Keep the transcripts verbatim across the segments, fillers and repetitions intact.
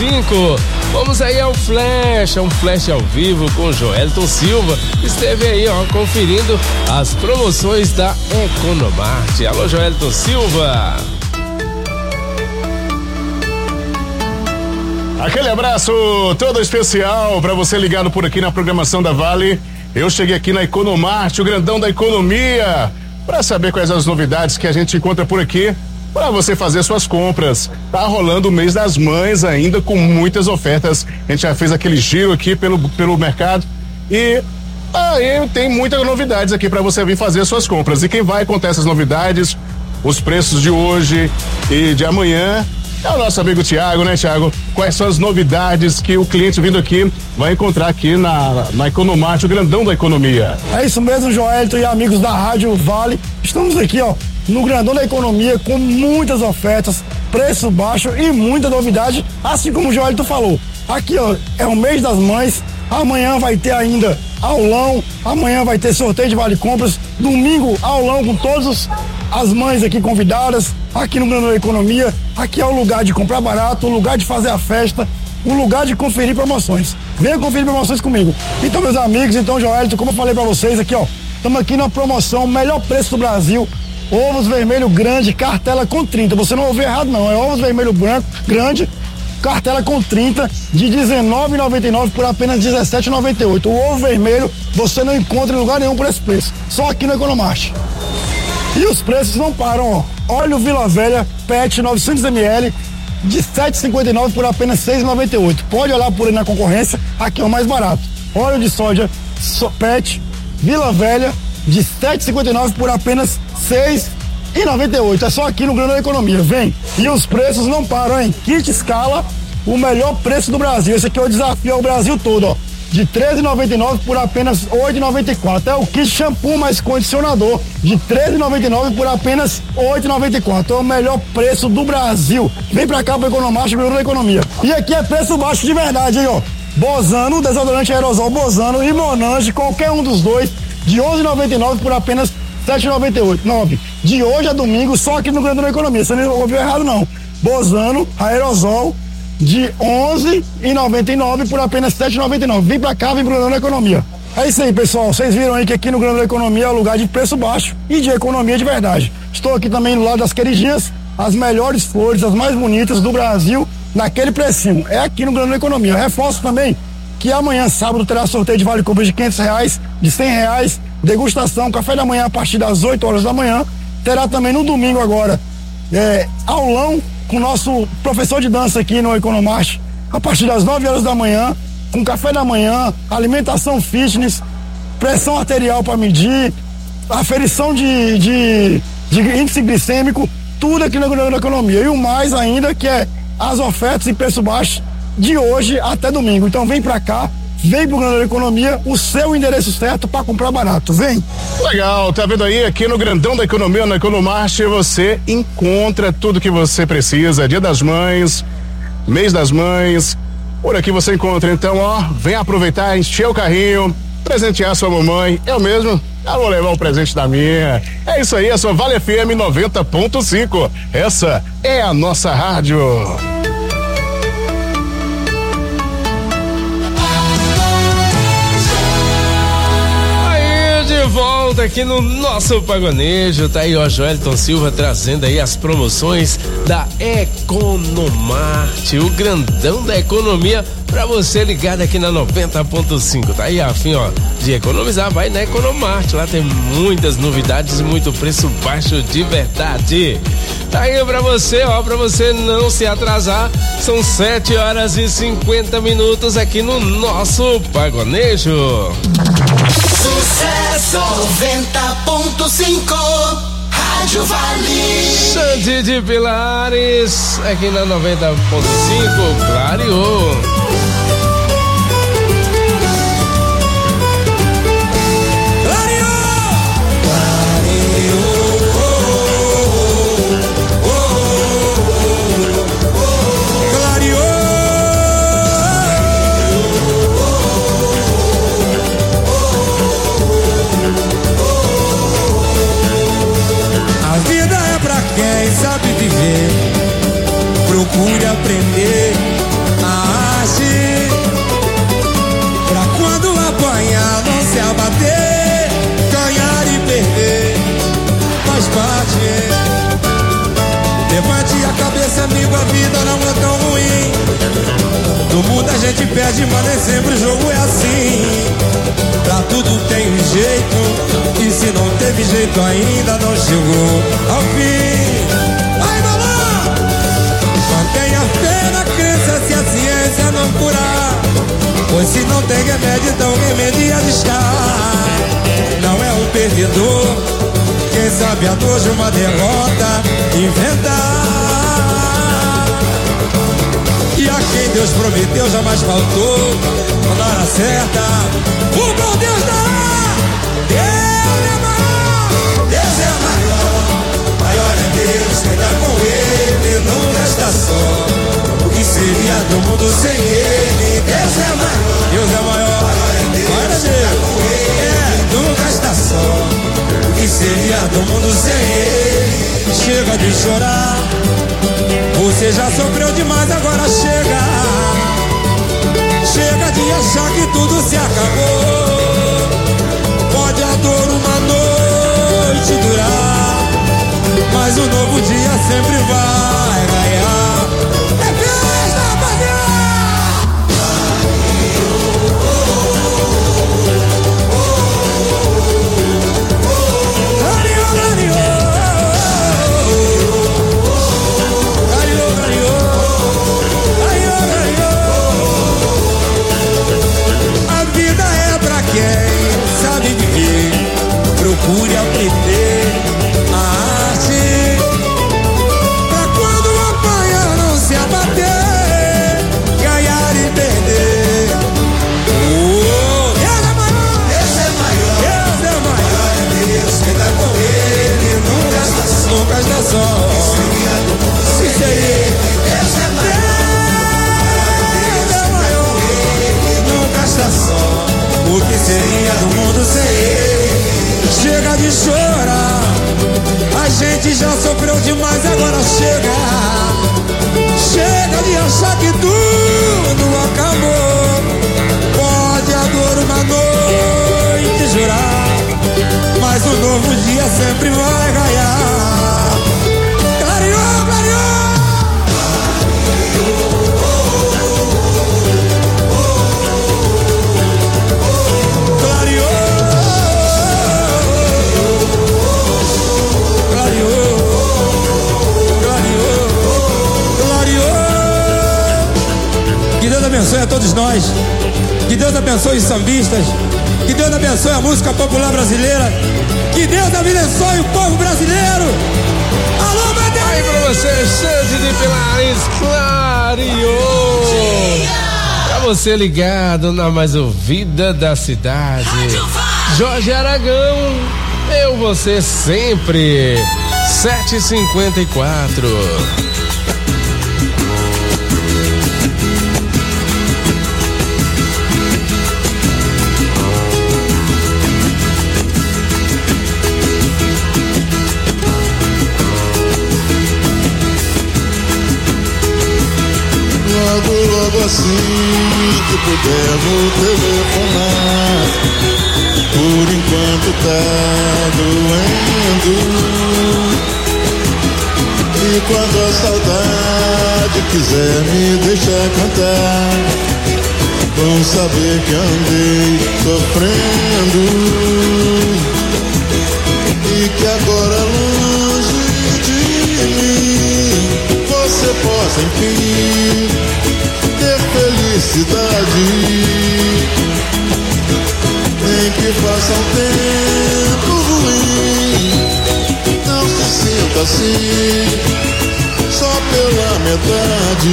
cinco. Vamos aí ao Flash, um Flash ao vivo com Joelton Silva. Esteve aí, ó, conferindo as promoções da Economart. Alô, Joelton Silva. Aquele abraço todo especial para você ligado por aqui na programação da Vale. Eu cheguei aqui na Economart, o grandão da economia, para saber quais as novidades que a gente encontra por aqui para você fazer suas compras. Tá rolando o mês das mães ainda com muitas ofertas. A gente já fez aquele giro aqui pelo, pelo mercado e aí tem muitas novidades aqui para você vir fazer suas compras. E quem vai contar essas novidades, os preços de hoje e de amanhã, é o nosso amigo Tiago, né, Tiago? Quais são as novidades que o cliente vindo aqui vai encontrar aqui na, na Economart, o grandão da economia? É isso mesmo, Joelton e amigos da Rádio Vale. Estamos aqui, ó, no grandão da economia com muitas ofertas, preço baixo e muita novidade, assim como o Joelton falou. Aqui, ó, é o mês das mães. Amanhã vai ter ainda aulão, amanhã vai ter sorteio de vale compras, domingo aulão com todas as mães aqui convidadas, aqui no Grandão da Economia. Aqui é o lugar de comprar barato, o lugar de fazer a festa, o lugar de conferir promoções. Venha conferir promoções comigo. Então, meus amigos, então, Joelton, como eu falei pra vocês aqui, ó, estamos aqui na promoção, melhor preço do Brasil, ovos vermelho grande, cartela com trinta. Você não ouviu errado, não, é ovos vermelho branco, grande, cartela com trinta, de dezenove reais e noventa e nove centavos por apenas dezessete reais e noventa e oito centavos. O ovo vermelho você não encontra em lugar nenhum por esse preço, só aqui no Economart. E os preços não param, ó. Óleo Vila Velha P E T novecentos mililitros de sete reais e cinquenta e nove centavos por apenas seis reais e noventa e oito centavos. Pode olhar por aí na concorrência, aqui é o mais barato. Óleo de soja P E T Vila Velha de sete reais e cinquenta e nove centavos por apenas seis reais e noventa e oito centavos. É só aqui no Grandão da Economia, vem. E os preços não param, hein? Kit Scala, o melhor preço do Brasil. Esse aqui é o desafio ao Brasil todo, ó. De treze reais e noventa e nove centavos por apenas oito reais e noventa e quatro centavos. É o kit shampoo mais condicionador de treze reais e noventa e nove centavos por apenas oito reais e noventa e quatro centavos. É o melhor preço do Brasil. Vem pra cá pro Economart, Grandão da Economia. E aqui é preço baixo de verdade, hein, ó. Bozano, desodorante aerosol Bozano e Monange, qualquer um dos dois, de onze reais e noventa e nove centavos por apenas sete reais e noventa e oito centavos. De hoje a domingo, só aqui no Grandão da Economia. Você não ouviu errado, não. Bozano, aerosol, de onze reais e noventa e nove centavos por apenas sete reais e noventa e nove centavos. Vem pra cá, vem pro Grandão da Economia. É isso aí, pessoal. Vocês viram aí que aqui no Grandão da Economia é o lugar de preço baixo e de economia de verdade. Estou aqui também no lado das queridinhas, as melhores flores, as mais bonitas do Brasil, naquele precinho. É aqui no Grandão da Economia. Reforço também que amanhã, sábado, terá sorteio de vale compras de quinhentos reais, de cem reais, degustação, café da manhã a partir das oito horas da manhã. Terá também no domingo agora, é, aulão com o nosso professor de dança aqui no Economart, a partir das nove horas da manhã, com café da manhã, alimentação fitness, pressão arterial para medir, aferição de, de, de índice glicêmico, tudo aqui no Grandão da Economia. E o mais ainda, que é as ofertas e preço baixo de hoje até domingo. Então vem pra cá, vem pro Grandão da Economia, o seu endereço certo para comprar barato. Vem! Legal, tá vendo aí? Aqui no Grandão da Economia, na Economart, você encontra tudo que você precisa. Dia das Mães, mês das mães, por aqui você encontra. Então, ó, vem aproveitar, encher o carrinho, presentear sua mamãe. Eu mesmo, eu vou levar o presente da minha. É isso aí, a sua Vale F M noventa ponto cinco. Essa é a nossa rádio. De volta aqui no nosso Pagonejo, tá aí o Joelton Silva trazendo aí as promoções da Economart, o grandão da economia, pra você ligado aqui na noventa ponto cinco. Tá aí a fim, ó, de economizar, vai na Economart, lá tem muitas novidades e muito preço baixo de verdade. Tá aí pra você, ó, pra você não se atrasar, são sete horas e cinquenta minutos aqui no nosso Pagonejo. Sucesso noventa ponto cinco, Rádio Vale. Xande de Pilares, aqui na noventa ponto cinco, clareou. Quem sabe viver, procure aprender a Levante a cabeça, amigo, a vida não é tão ruim. No mundo a gente perde, mas nem sempre o jogo é assim. Pra tudo tem um jeito, e se não teve jeito ainda não chegou ao fim. Vai, balão! Mantenha fé na crença se a ciência não curar. Pois se não tem remédio, então remedia de estar. Não é um perdedor quem sabe a dor de uma derrota inventar. E a quem Deus prometeu jamais faltou. Na hora certa, o bom Deus dará. Deus é maior, Deus é maior. Maior é Deus, quem dá com Ele nunca está só. O que seria do mundo sem Ele? Deus é maior, Deus é maior. Maior é Deus, maior é Deus. É, nunca está só. O que seria do mundo sem Ele? Chega de chorar. Você já sofreu demais, agora chega. Chega de achar que tudo se acabou. Pode a dor uma noite durar, mas o novo dia sempre vai ganhar. É festa, rapaziada! Clareou, clareou. Clareou, clareou. Clareou, clareou. A vida é pra quem sabe viver. Procure aprender a arte, pra quando apanhar não se abater, ganhar e perder. Oh, Deus é maior, Deus é maior, Deus é maior, é Deus quem tá com Ele nunca está só, nunca está só. Se seria, Deus é maior, Deus é maior, nunca está só. O que seria do mundo sem Ele? Chega de chorar, a gente já sofreu demais, agora chega. Chega de achar que tudo acabou. Pode a dor uma noite jurar, mas o novo dia sempre vai ganhar. Clareou, clareou. Que Deus abençoe a todos nós. Que Deus abençoe os sambistas. Que Deus abençoe a música popular brasileira. Que Deus abençoe o povo brasileiro. Alô, Madeira! Aí pra você, Xande de Pilares, clareou. Pra você ligado na mais ouvida da cidade, Jorge Aragão, eu, você sempre. sete e cinquenta e quatro. Logo, logo assim que puder vou telefonar. Por enquanto tá doendo. E quando a saudade quiser me deixar cantar, vão saber que andei sofrendo. E que agora longe de mim você possa enfim ter felicidade. Nem que faça um tempo ruim, não se sinta assim, só pela metade.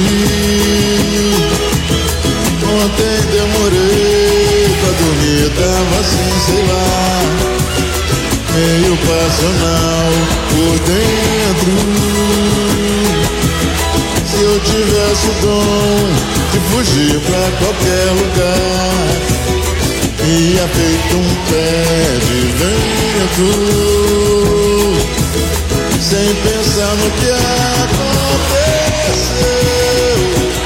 Ontem demorei pra dormir, tava assim, sei lá, meio passional por dentro. Se eu tivesse o dom de fugir pra qualquer lugar, ia feito um pé de vento, sem pensar no que aconteceu.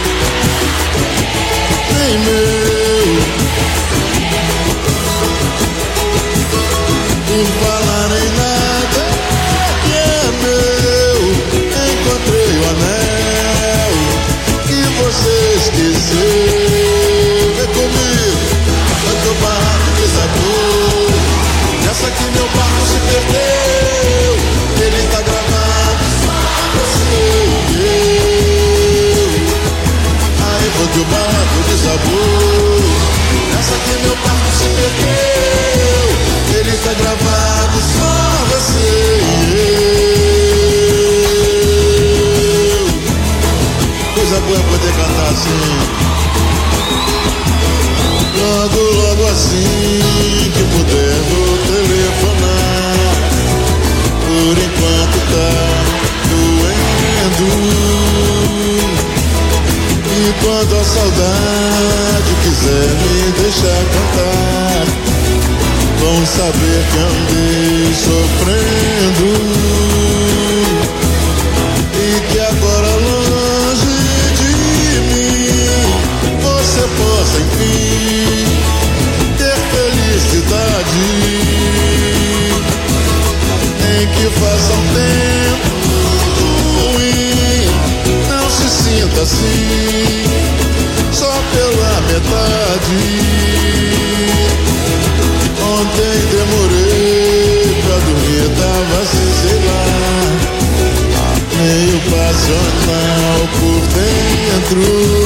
Nem meu, por falar em nada que é meu, encontrei esquecer. Vem comigo, quando o barco desabou. Nessa que meu barco se perdeu. Ele tá gravado, só você e eu. Aí quando o barco desabou. Nessa que meu barco se perdeu. Ele tá gravado, só você e eu. Coisa boa é poder cantar assim. Logo, logo assim que puder vou telefonar. Por enquanto tá doendo. E quando a saudade quiser me deixar cantar, vão saber que andei sofrendo. E que agora longe de mim você possa enfim ter felicidade. Nem que faça um tempo ruim, não se sinta assim, só pela metade. Ontem demorei pra dormir, tava assim, sei lá, meio passional por dentro.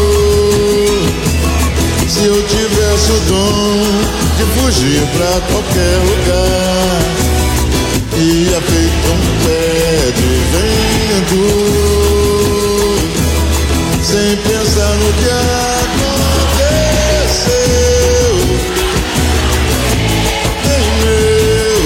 Se eu tivesse o dom de fugir pra qualquer lugar, ia feito um pé de vento, sem pensar no que aconteceu. Nem meu,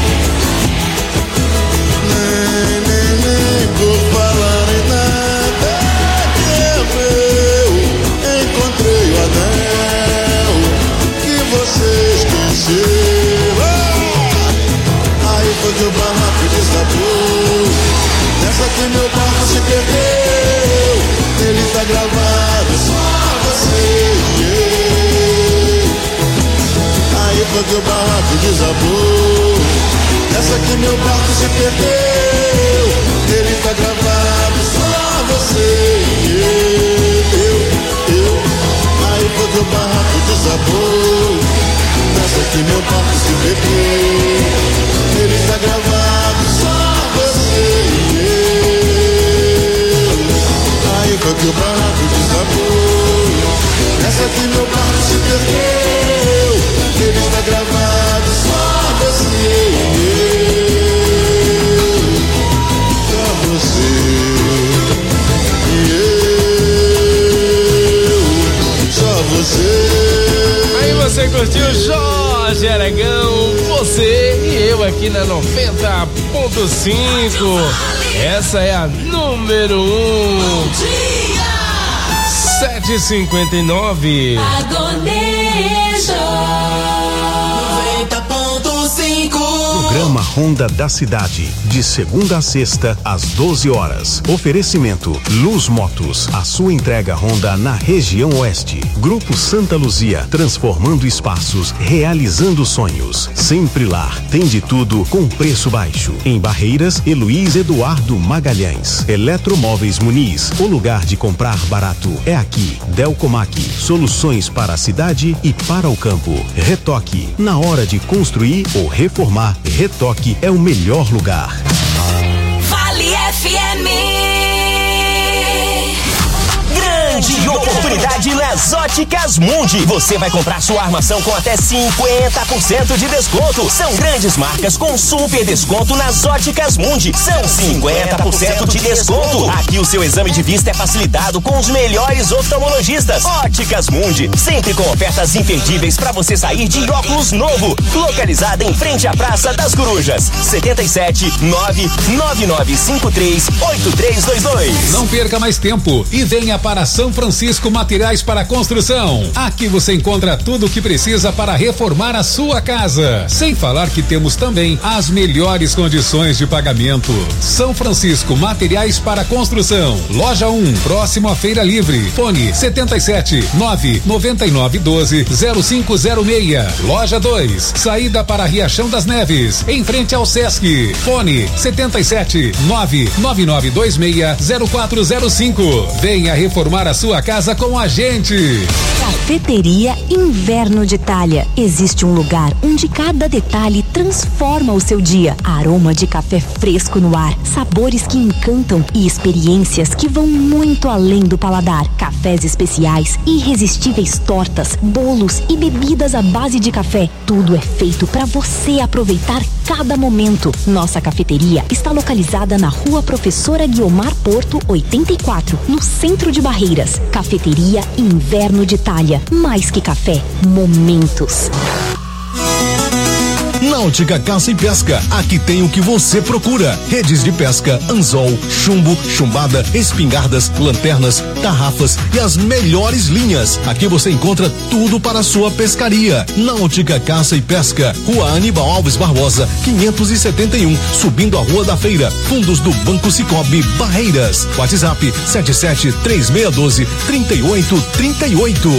nem, nem, nem por falar em nada que é meu. Encontrei o anel que você esqueceu. Aí foi que o barraco desabou. Nessa que meu barco se perdeu. Ele tá gravado, só você e eu. Aí foi que o barraco desabou. Nessa que meu barco se perdeu. Ele tá gravado, só você e eu. Eu, aí foi que o barraco desabou. Nessa que meu barco se perdeu. Ele tá gravado, só você e eu. Aí foi que o barco desabou. Nessa que meu barco se perdeu. Ele tá gravado, só você e eu. Só você e eu. Só você. Aí você curtiu Jorge Aragão, você e eu aqui na noventa ponto cinco. Essa é a número um. sete e cinquenta e nove. noventa ponto cinco. Programa Honda da Cidade, de segunda a sexta, às doze horas. Oferecimento Luz Motos, a sua entrega Honda na região oeste. Grupo Santa Luzia, transformando espaços, realizando sonhos. Sempre lá, tem de tudo com preço baixo. Em Barreiras, Heloís Eduardo Magalhães. Eletromóveis Muniz, o lugar de comprar barato é aqui. Delcomac, soluções para a cidade e para o campo. Retoque, na hora de construir ou reformar, Retoque é o melhor lugar. Vale F M. Grande oportunidade nas Óticas Mundi. Você vai comprar sua armação com até cinquenta por cento de desconto. São grandes marcas com super desconto nas Óticas Mundi. São cinquenta por cento de desconto. Aqui o seu exame de vista é facilitado com os melhores oftalmologistas. Óticas Mundi, sempre com ofertas imperdíveis para você sair de óculos novo. Localizada em frente à Praça das Corujas. setenta e sete, nove nove nove cinco três, oito três dois dois. Não perca mais tempo e venha para São Francisco Materiais para para construção. Aqui você encontra tudo o que precisa para reformar a sua casa. Sem falar que temos também as melhores condições de pagamento. São Francisco Materiais para Construção. Loja um, próximo à Feira Livre. Fone setenta e sete, nove noventa e nove doze, zero cinco zero seis. Loja dois, saída para Riachão das Neves, em frente ao Sesc. Fone setenta e sete, nove nove nove dois seis, zero quatro zero cinco. Venha reformar a sua casa com a gente. Cafeteria Inverno de Itália. Existe um lugar onde cada detalhe transforma o seu dia. Aroma de café fresco no ar, sabores que encantam e experiências que vão muito além do paladar. Cafés especiais, irresistíveis tortas, bolos e bebidas à base de café. Tudo é feito para você aproveitar cada momento. Nossa cafeteria está localizada na Rua Professora Guiomar Porto, oitenta e quatro, no centro de Barreiras. Cafeteria Inverno de Itália. Mais que café, momentos. Náutica Caça e Pesca, aqui tem o que você procura: redes de pesca, anzol, chumbo, chumbada, espingardas, lanternas, tarrafas e as melhores linhas. Aqui você encontra tudo para a sua pescaria. Náutica Caça e Pesca, Rua Aníbal Alves Barbosa, quinhentos e setenta e um, subindo a Rua da Feira, fundos do Banco Cicobi, Barreiras. WhatsApp sete sete três seis um dois, três oito três oito.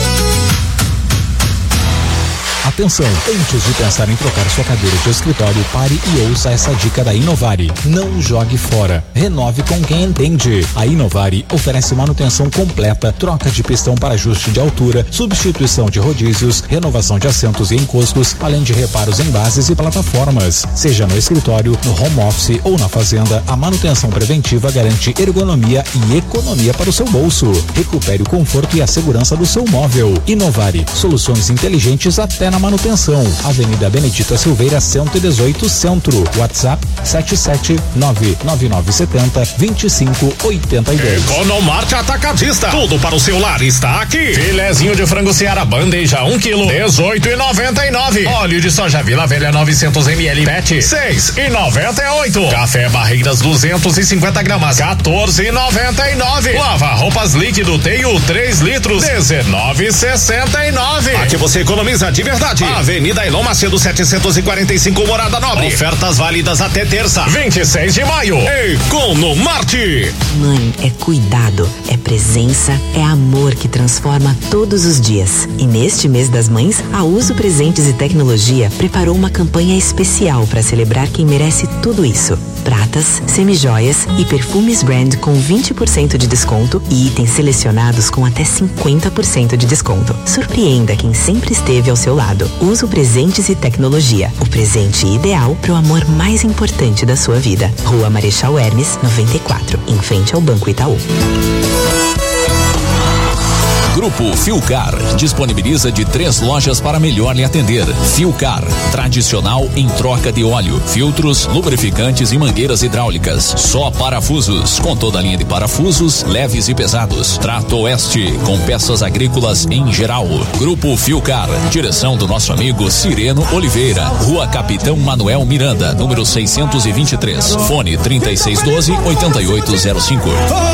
Atenção, antes de pensar em trocar sua cadeira de escritório, pare e ouça essa dica da Inovare. Não jogue fora. Renove com quem entende. A Inovare oferece manutenção completa, troca de pistão para ajuste de altura, substituição de rodízios, renovação de assentos e encostos, além de reparos em bases e plataformas. Seja no escritório, no home office ou na fazenda, a manutenção preventiva garante ergonomia e economia para o seu bolso. Recupere o conforto e a segurança do seu móvel. Inovare, soluções inteligentes até na manutenção. Avenida Benedita Silveira, cento e dezoito, Centro. WhatsApp sete sete nove nove nove sete zero, dois cinco oito dois. Economarte Atacadista. Tudo para o seu lar está aqui. Filezinho de frango Seara bandeja um quilo, dezoito e noventa e nove. Óleo de soja Vila Velha novecentos mililitros, Pet, seis e noventa e oito. Café Barreiras duzentos e cinquenta gramas, quatorze e noventa e nove. Lava roupas líquido Teio três litros, dezenove e sessenta e nove. Aqui você economiza de verdade. Avenida Elon Macedo setecentos e quarenta e cinco, Morada Nobre. Ofertas válidas até terça, vinte e seis de maio. Economarte. Mãe é cuidado, é presença, é amor que transforma todos os dias. E neste mês das mães, a Uso Presentes e Tecnologia preparou uma campanha especial para celebrar quem merece tudo isso. Pratas, semijoias e perfumes brand com vinte por cento de desconto e itens selecionados com até cinquenta por cento de desconto. Surpreenda quem sempre esteve ao seu lado. Uso Presentes e Tecnologia, o presente ideal para o amor mais importante da sua vida. Rua Marechal Hermes, noventa e quatro, em frente ao Banco Itaú. Grupo Filcar disponibiliza de três lojas para melhor lhe atender. Filcar, tradicional em troca de óleo, filtros, lubrificantes e mangueiras hidráulicas. Só parafusos, com toda a linha de parafusos, leves e pesados. Trato Oeste, com peças agrícolas em geral. Grupo Filcar, direção do nosso amigo Cireno Oliveira. Rua Capitão Manuel Miranda, número seiscentos e vinte e três. Fone trinta e seis doze, oitenta e oito zero cinco.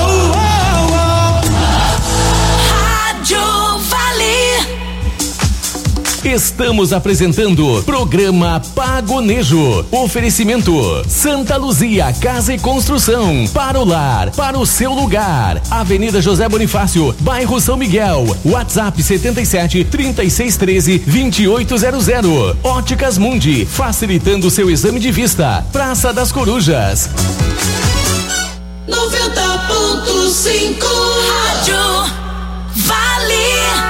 Estamos apresentando programa Pagonejo. Oferecimento Santa Luzia Casa e Construção. Para o lar, para o seu lugar. Avenida José Bonifácio, bairro São Miguel. WhatsApp setenta e sete, trinta e seis treze, vinte e oito zero zero. Óticas Mundi, facilitando o seu exame de vista. Praça das Corujas. noventa ponto cinco Rádio Vale.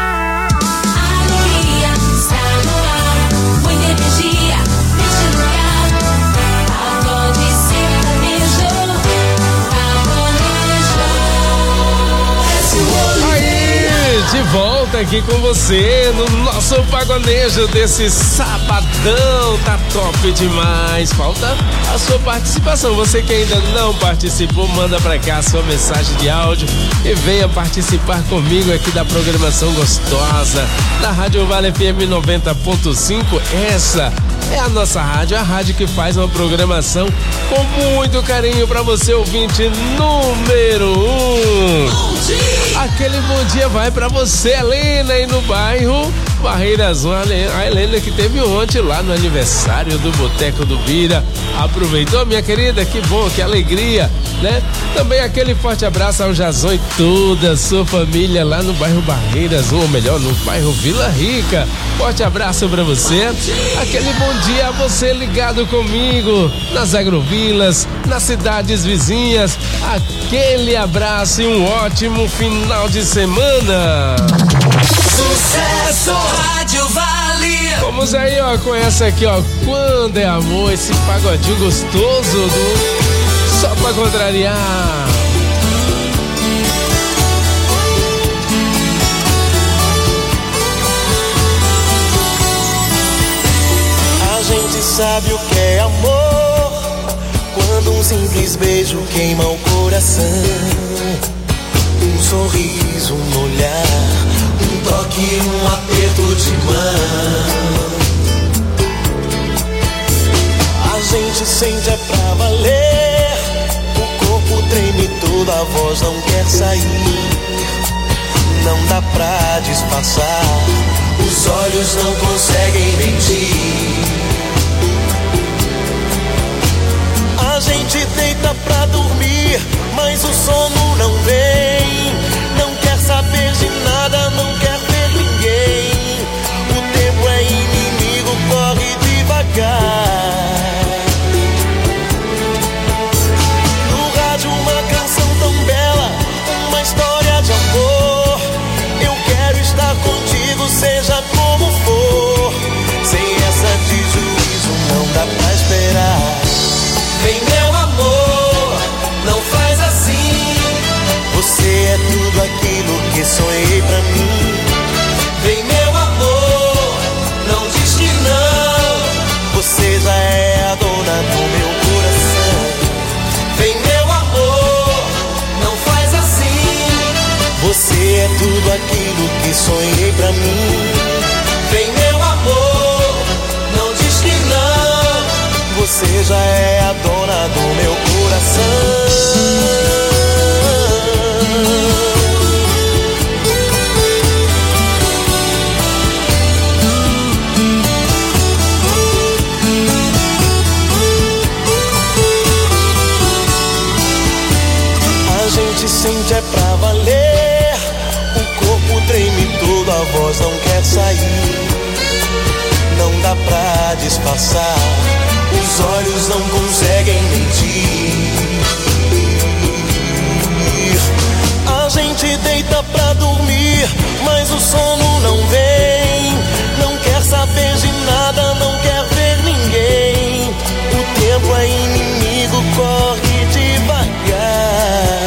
De volta aqui com você no nosso pagonejo desse sabadão, tá top demais. Falta a sua participação. Você que ainda não participou, manda pra cá a sua mensagem de áudio e venha participar comigo aqui da programação gostosa da Rádio Vale F M noventa ponto cinco. Essa É a nossa rádio, a rádio que faz uma programação com muito carinho pra você, ouvinte número um. Bom dia. Aquele bom dia vai pra você, Helena, aí no bairro Barreiras um. A Helena que teve ontem lá no aniversário do Boteco do Bira. Aproveitou, minha querida? Que bom, que alegria, né? Também aquele forte abraço ao Jazão e toda a sua família lá no bairro Barreiras um, ou melhor, no bairro Vila Rica. Forte abraço pra você. Aquele bom dia a você ligado comigo nas agrovilas, nas cidades vizinhas. Aquele abraço e um ótimo final de semana. Sucesso! Rádio Vale! Vamos aí, ó, com essa aqui, ó. Quando é amor, esse pagodinho gostoso do Só Pra Contrariar. A gente sabe o que é amor, quando um simples beijo queima o coração. Um sorriso, um olhar, um toque, um aperto de mão. A gente sente é pra valer, o corpo treme todo, a voz não quer sair. Não dá pra disfarçar, os olhos não conseguem mentir. A gente deita pra dormir, mas o sono não vem. Não quer saber de nada, não quer ver ninguém. O tempo é inimigo, corre devagar. No rádio uma canção tão bela, uma história de amor. Eu quero estar contigo, seja como for. Sem essa de juízo não dá pra esperar. Vem meu amor, não faz assim. Você é tudo aquilo que sonhei pra mim. Vem meu amor, não diz que não. Você já é a dona do meu coração. Vem meu amor, não faz assim. Você é tudo aquilo que sonhei pra mim. Vem meu amor, não diz que não. Você já é a dona do meu coração. A gente sente é pra valer, o corpo treme todo, a voz não quer sair. Não dá pra disfarçar, os olhos não conseguem mentir. A gente deita pra dormir, mas o sono não vem. Não quer saber de nada, não quer ver ninguém. O tempo é inimigo, corre devagar.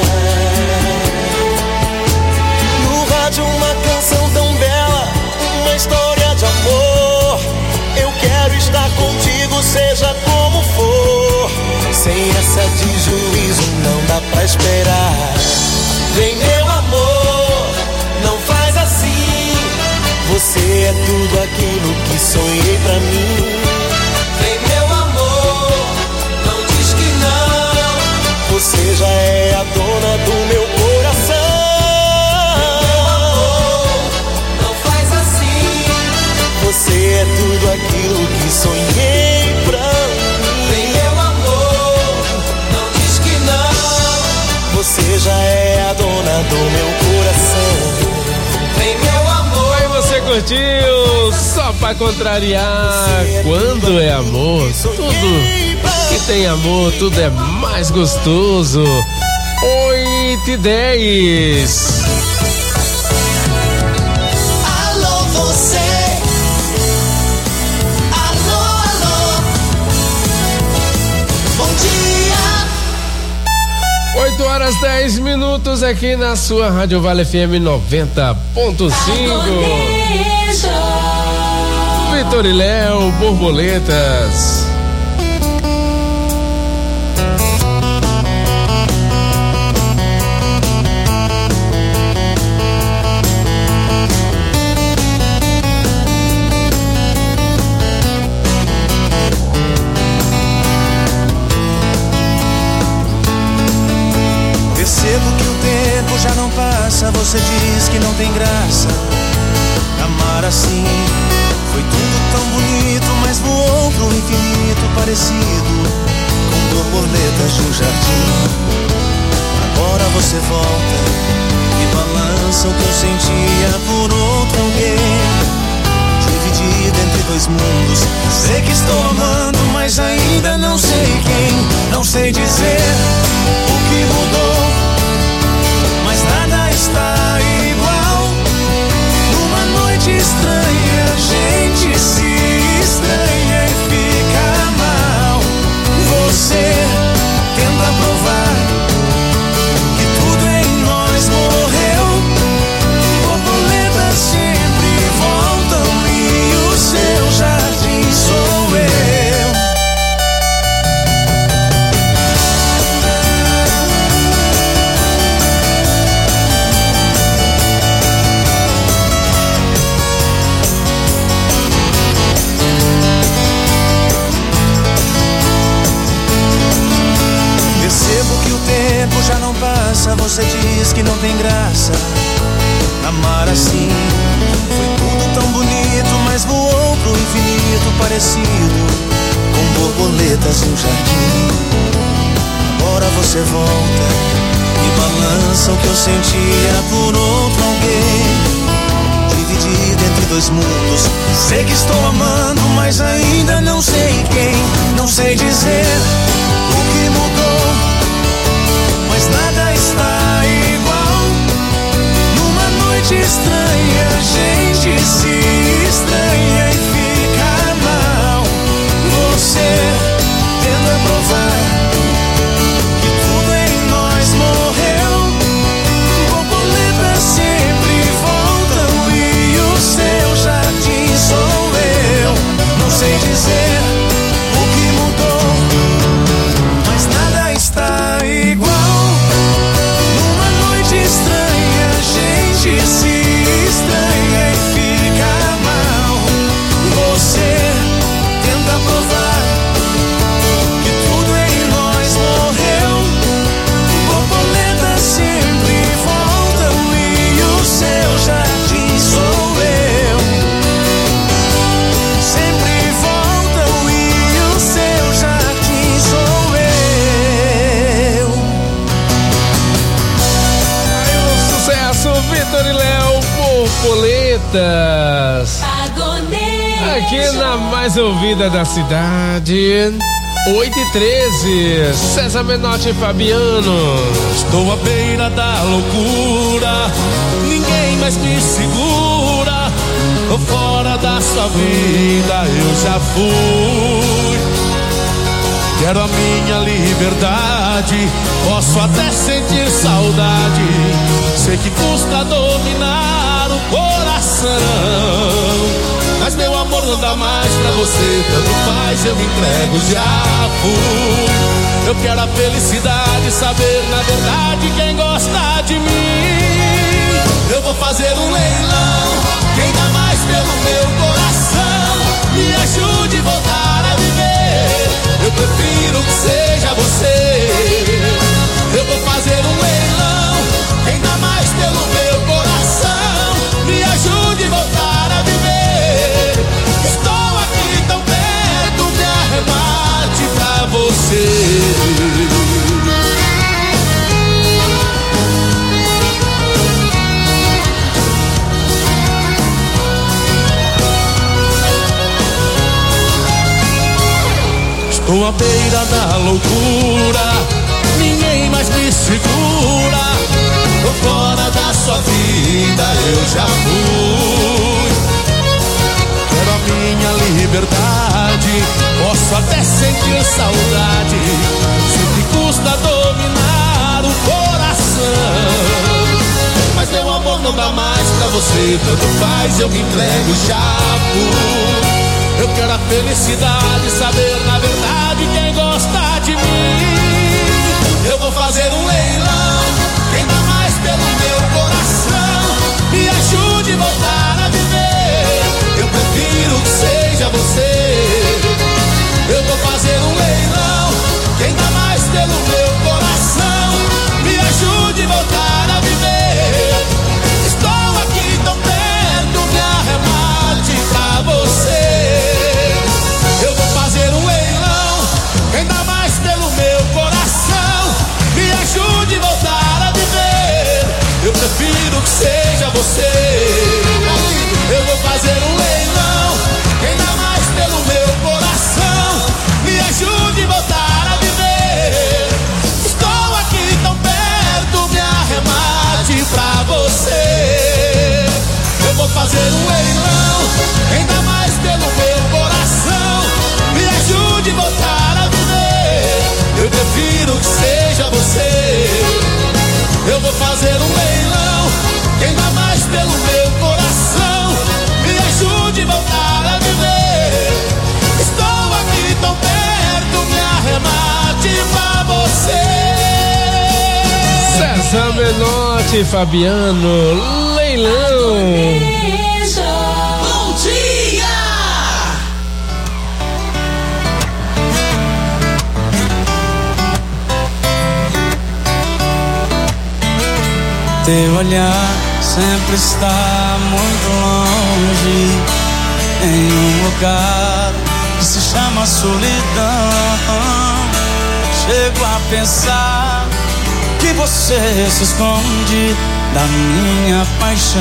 No rádio uma canção tão bela, uma história de amor. Eu quero estar contigo, seja como for. Sem essa de juízo não dá pra esperar. Vem meu amor, não faz assim. Você é tudo aquilo que sonhei pra mim. Vem meu amor, não diz que não. Você já é a dona do meu coração. Vem meu amor, não faz assim. Você é tudo aquilo que sonhei pra mim. Vem meu amor, não diz que não. Você já é a dona do meu coração. Vem meu amor. Aí você curtiu Só Pra Contrariar. Quando é amor, tudo que tem amor, tudo é mais gostoso. Oito e dez. Alô você. oito horas dez minutos aqui na sua Rádio Vale F M noventa ponto cinco. Vitor e Léo, Borboletas. assim. Foi tudo tão bonito, mas voou pro infinito, parecido com borboletas de um jardim. Agora você volta e balança o que eu sentia por outro alguém. Dividido entre dois mundos, sei que estou amando, mas ainda não sei quem. Não sei dizer o que mudou, mas nada está igual. Numa noite estranha, a gente se estranha e fica mal. Você tenta provar que tudo em nós morreu. Borboletas sempre voltam e o seu jardim sou eu. Percebo que o tempo já não passa. Você diz que não tem graça amar assim. Foi tudo tão bonito, mas voou pro infinito, parecido com borboletas em um jardim. Agora você volta e balança o que eu sentia por outro alguém. Dividido entre dois mundos, sei que estou amando, mas ainda não sei quem. Não sei dizer o que mudou, mas nada está igual. Numa noite estranha, a gente se estranha e fica mal. Você tenta provar que tudo em nós morreu. Borboletas sempre voltam e o seu jardim sou eu. Não sei dizer o que mudou, mas nada está igual. Numa noite estranha, a gente se estranha e fica mal. Você tenta provar que tudo em nós morreu. Borboletas sempre voltam e o seu jardim sou eu. Sempre voltam e o seu jardim sou eu. Aí o sucesso, Vitor e Léo, Borboletas. Aqui na mais ouvida da cidade, oito e treze, César Menotti e Fabiano. Estou à beira da loucura, ninguém mais me segura. Tô fora da sua vida, eu já fui. Quero a minha liberdade, posso até sentir saudade. Sei que custa dominar o coração, mas meu amor não dá mais pra você. Tanto faz, eu me entrego, já fui. Eu quero a felicidade, saber na verdade quem gosta de mim. Eu vou fazer um leilão, quem dá mais pelo meu coração. Me ajude a voltar a viver, eu prefiro que seja você. Eu vou fazer um leilão, quem dá mais pelo meu coração. Me ajude a voltar a viver. Estou aqui tão perto, me arremate pra você. Estou à beira da loucura, ninguém mais me segura. Tô fora da sua vida, eu já fui. Quero a minha liberdade, posso até sentir saudade. Sei que custa dominar o coração, mas meu amor não dá mais pra você. Tanto faz, eu me entrego, já fui. Eu quero a felicidade, saber na verdade quem gosta de mim. Eu vou fazer um leilão, quem dá mais pelo meu coração. Me ajude a voltar a viver, eu prefiro que seja você. Eu vou fazer um leilão, quem dá mais pelo meu coração. Me ajude a voltar a viver. Estou aqui tão perto, me arremate Pati Fabiano, Leilão. Bom dia! Teu olhar sempre está muito longe, em um lugar que se chama solidão. Chego a pensar que você se esconde da minha paixão.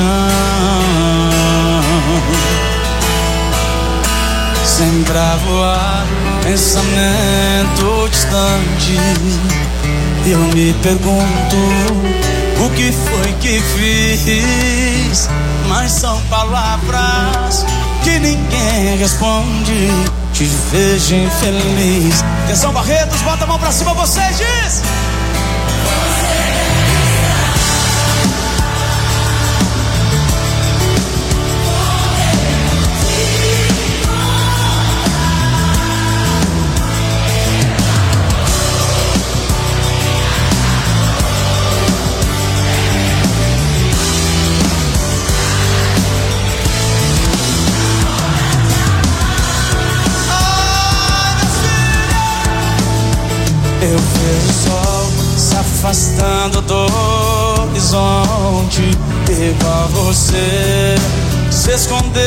Sempre a voar, pensamento distante, eu me pergunto o que foi que fiz, mas são palavras que ninguém responde. Te vejo infeliz. Atenção, Barretos, bota a mão pra cima, você diz. Eu vejo o sol se afastando do horizonte, igual você se esconder.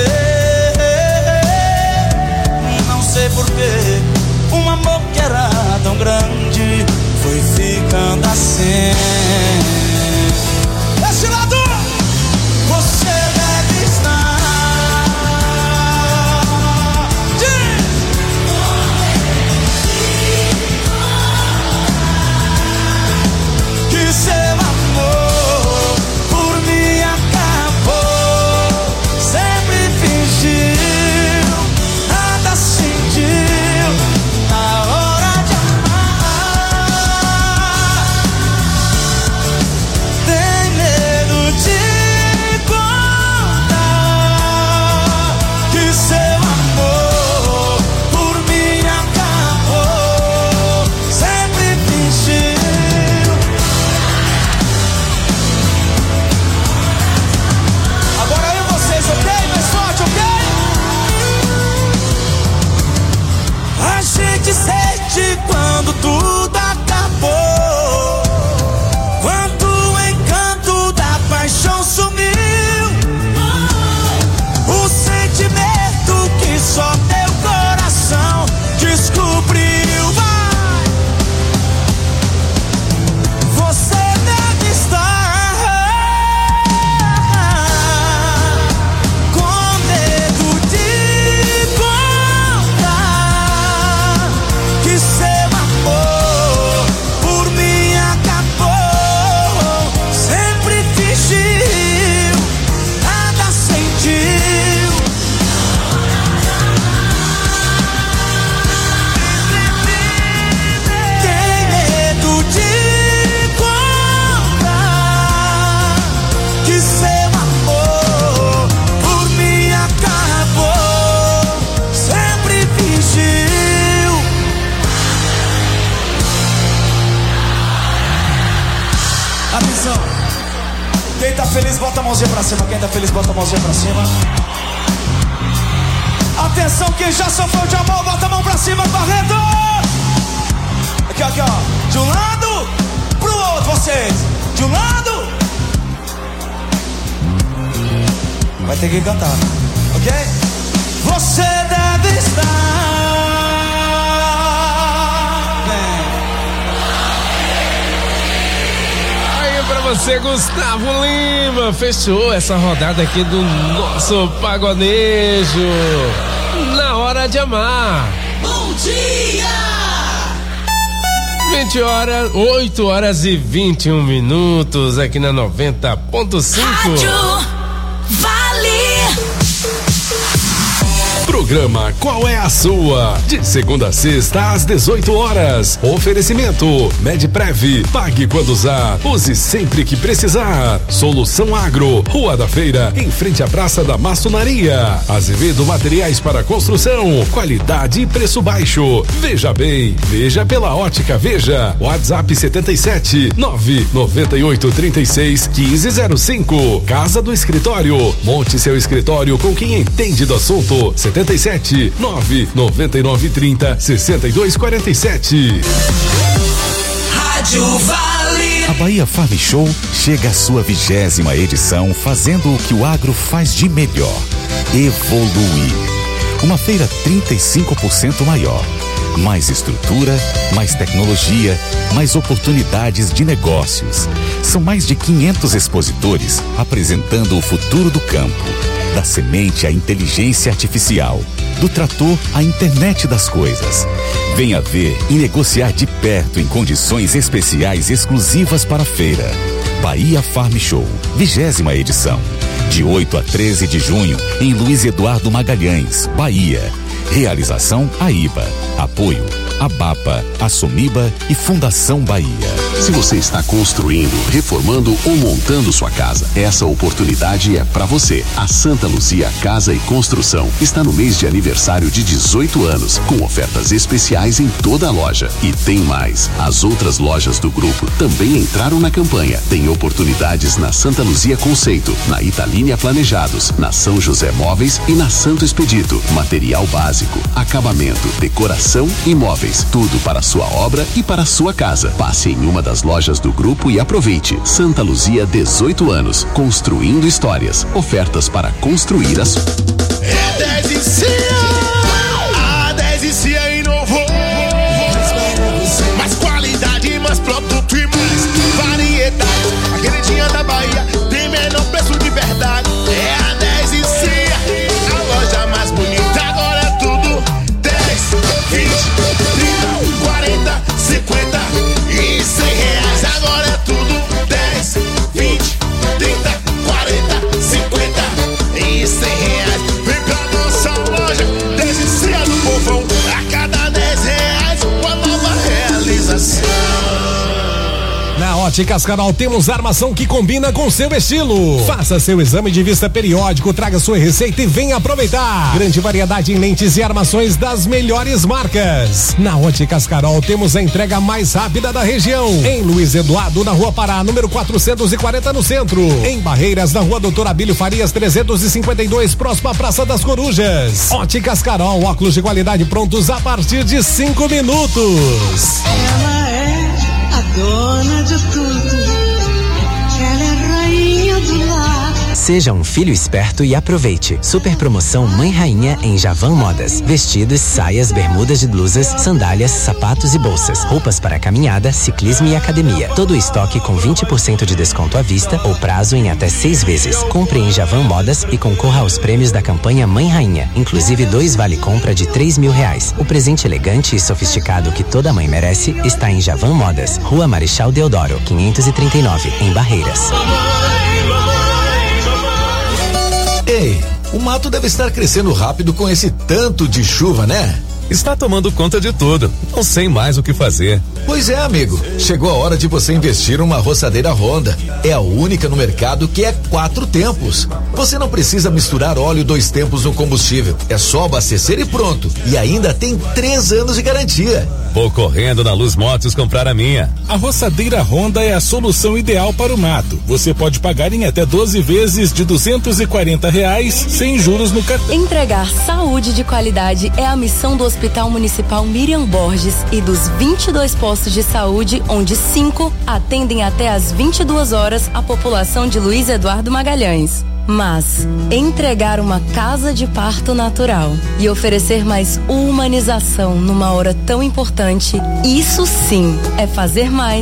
Não sei porquê, um amor que era tão grande foi ficando assim. Desse lado, você deve estar. Que seu amor por mim acabou. Sempre fingiu, nada sentiu na hora de amar. Tem medo de contar que seu amor por mim acabou. Sempre fingiu. Ok? Mais forte, ok? A gente sente quando tudo acabou, quando o encanto da paixão sumiu, o sentimento que só teu coração descobriu. Vai, você deve estar Quem tá feliz, bota a mãozinha pra cima. Quem tá feliz, bota a mãozinha pra cima. Atenção, quem já sofreu de amor, bota a mão pra cima, Barreto. Aqui, aqui, ó. De um lado pro outro, vocês. De um lado. Vai ter que cantar, ok? Você deve estar. Pra você, Gustavo Lima, fechou essa rodada aqui do nosso pagonejo Na Hora de Amar. Bom dia! vinte horas, oito horas e vinte e um minutos aqui na noventa ponto cinco. Rádio Vale. Programa Qual é a Sua? De segunda a sexta às dezoito horas. Oferecimento Medprev. Pague quando usar. Use sempre que precisar. Solução Agro. Rua da Feira, em frente à Praça da Maçonaria. Azevedo Materiais para Construção. Qualidade e preço baixo. Veja bem, veja pela Ótica Veja. WhatsApp setenta e sete, nove nove oito, trinta e seis, quinze zero cinco. Casa do Escritório. Monte seu escritório com quem entende do assunto. setenta e sete, nove nove nove, trinta, sessenta e dois, quarenta e sete. Rádio Vale. A Bahia Farm Show chega à sua vigésima edição, fazendo o que o agro faz de melhor: evoluir. Uma feira trinta e cinco por cento maior. Mais estrutura, mais tecnologia, mais oportunidades de negócios. São mais de quinhentos expositores apresentando o futuro do campo. Da semente à inteligência artificial, do trator à internet das coisas. Venha ver e negociar de perto em condições especiais exclusivas para a feira. Bahia Farm Show, vigésima edição. De oito a treze de junho, em Luiz Eduardo Magalhães, Bahia. Realização AIBA. Apoio ABAPA, Assomiba e Fundação Bahia. Se você está construindo, reformando ou montando sua casa, essa oportunidade é para você. A Santa Luzia Casa e Construção está no mês de aniversário de dezoito anos, com ofertas especiais em toda a loja. E tem mais. As outras lojas do grupo também entraram na campanha. Tem oportunidades na Santa Luzia Conceito, na Italínia Planejados, na São José Móveis e na Santo Expedito. Material básico, acabamento, decoração e móveis. Tudo para a sua obra e para a sua casa. Passe em uma das lojas do grupo e aproveite. Santa Luzia, dezoito anos. Construindo histórias. Ofertas para construir as... É dez e Cia. A dez e Cia inovou. Mais qualidade, mais produto e mais variedade. A queridinha da Bahia tem menor preço de verdade. É a dez e Cia. A loja mais bonita. Agora é tudo dez, vinte, trinta, quarenta, cinquenta e cem reais. Agora é tudo dez, vinte, trinta, quarenta, cinquenta e cem reais. Vem pra nossa loja, dez e Cia do povão. A cada dez reais, uma nova realização. Na Óticas Carol temos armação que combina com seu estilo. Faça seu exame de vista periódico, traga sua receita e venha aproveitar. Grande variedade em lentes e armações das melhores marcas. Na Óticas Carol temos a entrega mais rápida da região. Em Luiz Eduardo, na Rua Pará, número quatrocentos e quarenta no centro. Em Barreiras, na Rua Doutor Abílio Farias, trezentos e cinquenta e dois, próxima à Praça das Corujas. Óticas Carol, óculos de qualidade prontos a partir de cinco minutos. Ela é a dona de tudo. Ela é rainha do lar. Seja um filho esperto e aproveite. Super promoção Mãe Rainha em Javan Modas. Vestidos, saias, bermudas de blusas, sandálias, sapatos e bolsas. Roupas para caminhada, ciclismo e academia. Todo o estoque com vinte por cento de desconto à vista ou prazo em até seis vezes. Compre em Javan Modas e concorra aos prêmios da campanha Mãe Rainha. Inclusive dois vale-compra de três mil reais. O presente elegante e sofisticado que toda mãe merece está em Javan Modas. Rua Marechal Deodoro, quinhentos e trinta e nove, em Barreiras. Ei, o mato deve estar crescendo rápido com esse tanto de chuva, né? Está tomando conta de tudo. Não sei mais o que fazer. Pois é, amigo. Chegou a hora de você investir numa roçadeira Honda. É a única no mercado que é quatro tempos. Você não precisa misturar óleo dois tempos no combustível. É só abastecer e pronto. E ainda tem três anos de garantia. Vou correndo na Luz Motos comprar a minha. A roçadeira Honda é a solução ideal para o mato. Você pode pagar em até doze vezes de duzentos e quarenta reais sem juros no cartão. Entregar saúde de qualidade é a missão do Hospital Municipal Miriam Borges e dos vinte e dois postos de saúde, onde cinco atendem até às vinte e duas horas a população de Luiz Eduardo Magalhães. Mas entregar uma casa de parto natural e oferecer mais humanização numa hora tão importante, isso sim é fazer mais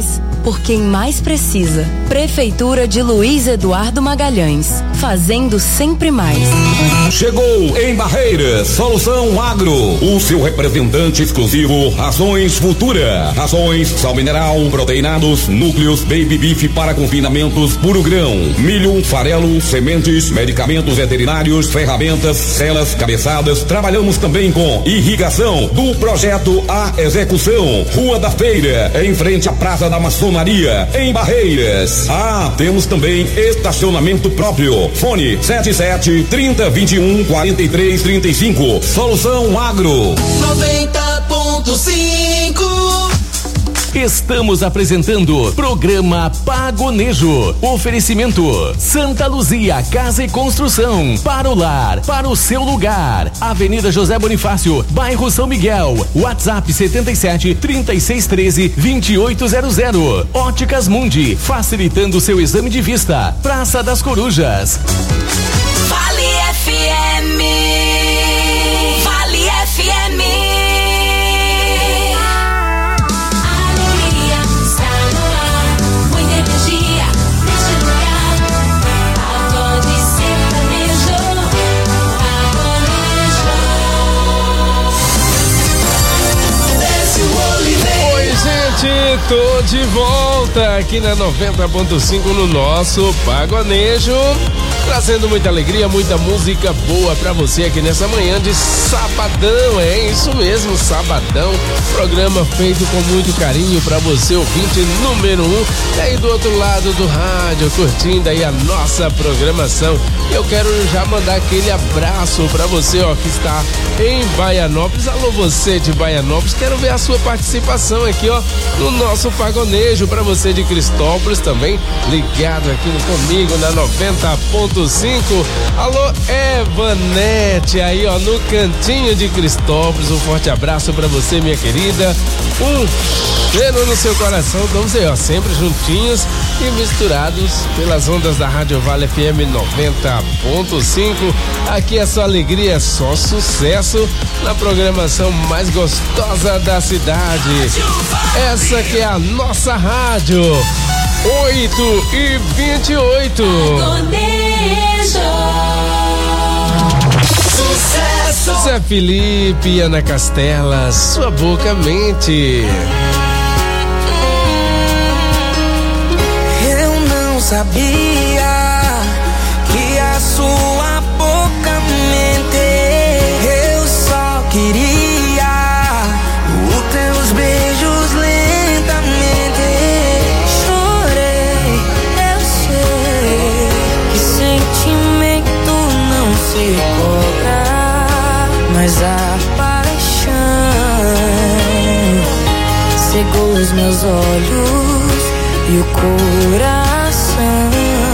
por quem mais precisa. Prefeitura de Luiz Eduardo Magalhães, fazendo sempre mais. Chegou em Barreiras, Solução Agro, o seu representante exclusivo Rações Futura. Rações, sal mineral, proteinados, núcleos, baby beef para confinamentos, puro grão, milho, farelo, sementes, medicamentos veterinários, ferramentas, celas, cabeçadas. Trabalhamos também com irrigação do projeto à execução. Rua da Feira, em frente à Praça da Maçonaria, em Barreiras. Ah, temos também estacionamento próprio. Fone sete sete, trinta, vinte e um, quarenta e três, trinta e cinco. Solução Agro. noventa ponto cinco. Estamos apresentando programa Pagonejo. Oferecimento Santa Luzia Casa e Construção. Para o lar, para o seu lugar. Avenida José Bonifácio, bairro São Miguel. WhatsApp setenta e sete, trinta e seis, treze, vinte e oito zero zero. Óticas Mundi, facilitando seu exame de vista. Praça das Corujas. Vale F M. Vale F M. Tô de volta aqui na noventa ponto cinco no nosso Pagonejo, trazendo muita alegria, muita música boa pra você aqui nessa manhã de sabadão. É isso mesmo, sabadão, programa feito com muito carinho pra você, ouvinte número um, e aí do outro lado do rádio, curtindo aí a nossa programação. Eu quero já mandar aquele abraço pra você, ó, que está em Baianópolis. Alô, você de Baianópolis, quero ver a sua participação aqui, ó, no nosso Pagonejo. Pra você de Cristópolis também, ligado aqui comigo na noventa ponto cinco. Alô, Evanete, aí, ó, no cantinho de Cristópolis. Um forte abraço pra você, minha querida. Um cheiro no seu coração. Estamos aí, ó, sempre juntinhos e misturados pelas ondas da Rádio Vale F M noventa ponto cinco. Aqui é só alegria, é só sucesso na programação mais gostosa da cidade. Essa que é a nossa rádio. oito e vinte e oito. Sucesso. Zé Felipe e Ana Castela, sua boca mente. Eu não sabia que a sua boca mente. Eu só queria os teus beijos lentamente. Chorei, eu sei que sentimento não se cobra, mas a paixão cegou os meus olhos e o coração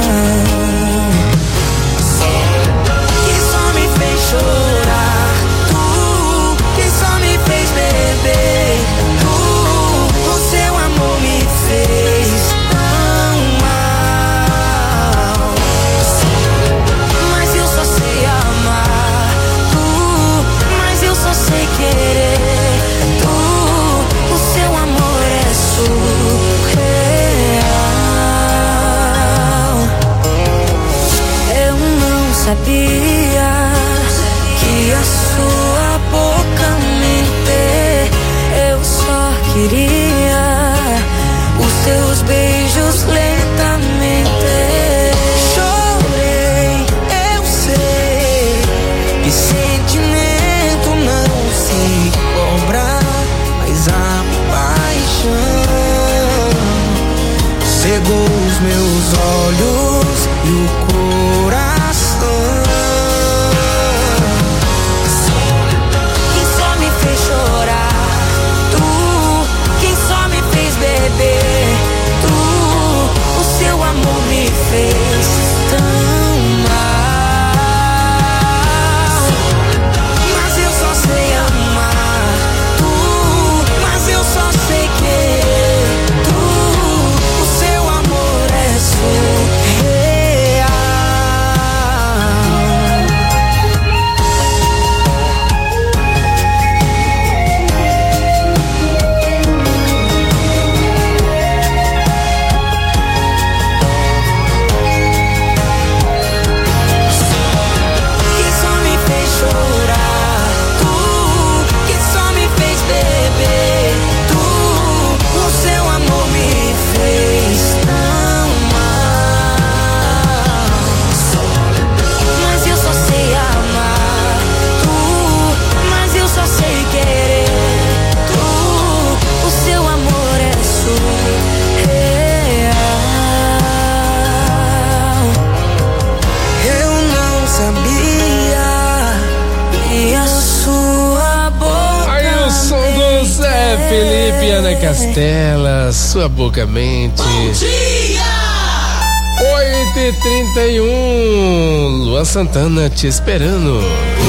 que só me fez chorar, tu que só me fez beber, tu, o seu amor me fez tão mal, mas eu só sei amar, tu, mas eu só sei querer, tu, o seu amor é surreal. Eu não sabia que a sua boca mente. Eu só queria os teus beijos lentamente. Chorei, eu sei que sentimento não se cobra, mas a paixão cegou os meus olhos e o coração. Quem só me fez chorar, tu, quem só me fez beber, tu, o seu amor me fez tão mal, mas eu só sei amar, tu, mas eu só sei querer, tu, o seu amor é surreal. É, Felipe e Ana Castela, sua boca mente. Bom dia! oito e trinta e um, Luan Santana te esperando.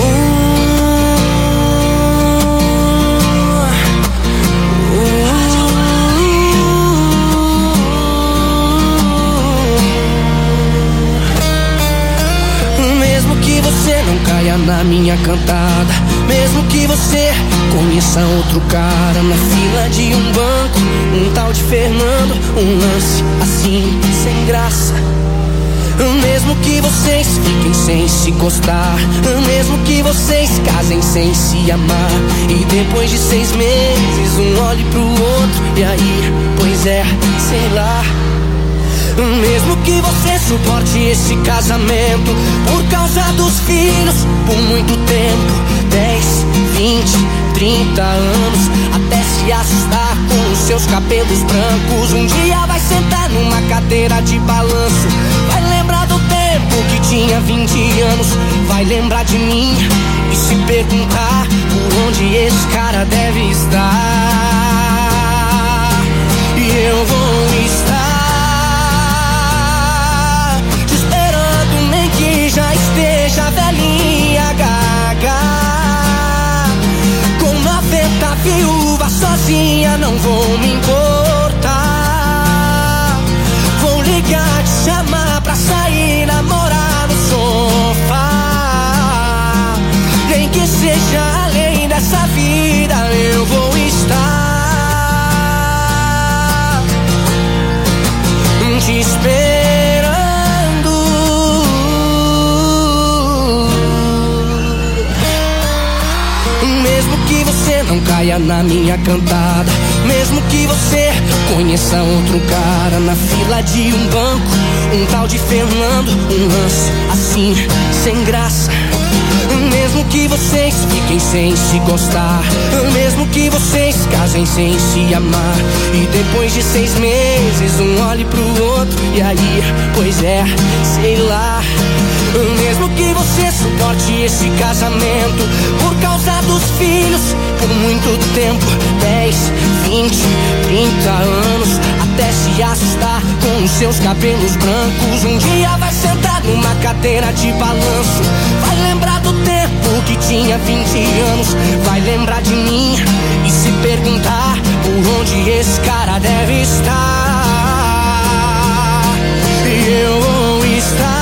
Mesmo que você não caia na minha cantada, mesmo que você conheça outro cara na fila de um banco, um tal de Fernando, um lance assim, sem graça. Mesmo que vocês fiquem sem se gostar, mesmo que vocês casem sem se amar, e depois de seis meses um olhe pro outro, e aí, pois é, sei lá. Mesmo que você suporte esse casamento por causa dos filhos por muito tempo, dez, vinte, trinta anos, até se assustar com os seus cabelos brancos. Um dia vai sentar numa cadeira de balanço, vai lembrar do tempo que tinha vinte anos, vai lembrar de mim e se perguntar por onde esse cara deve estar. E eu vou estar que já esteja velhinha, gaga, com noventa viúva sozinha, não vou me importar. Vou ligar, te chamar pra sair, namorar no sofá. Nem que seja além dessa vida, eu vou estar te esperando. Mesmo que você não caia na minha cantada, mesmo que você conheça outro cara na fila de um banco, um tal de Fernando, um lance assim, sem graça. Mesmo que vocês fiquem sem se gostar, mesmo que vocês casem sem se amar, e depois de seis meses um olhe pro outro, e aí, pois é, sei lá. Mesmo que você suporte esse casamento por causa dos filhos por muito tempo, dez, vinte, trinta anos, até se assustar com os seus cabelos brancos. Um dia vai sentar numa cadeira de balanço, vai lembrar do tempo que tinha vinte anos, vai lembrar de mim e se perguntar por onde esse cara deve estar. E eu vou estar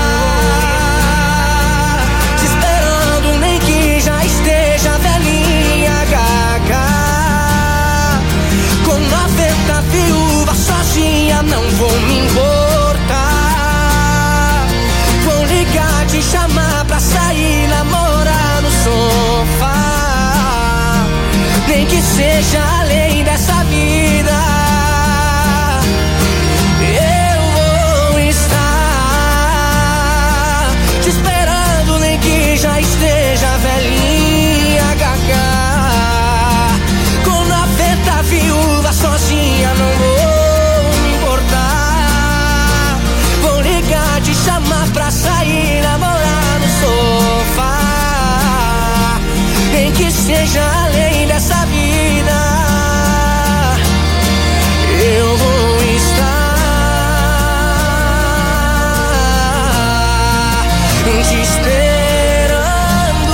esteja velhinha, gaga, com noventa viúva sozinha, não vou me importar. Vou ligar, te chamar pra sair, namorar no sofá. Nem que seja além dessa vida, eu vou estar te esperando, nem que já esteja velhinha, gaga, com noventa viúvas sozinha, não vou me importar. Vou ligar, te chamar pra sair, namorar no sofá. Nem que seja além dessa vida, eu vou estar te esperando.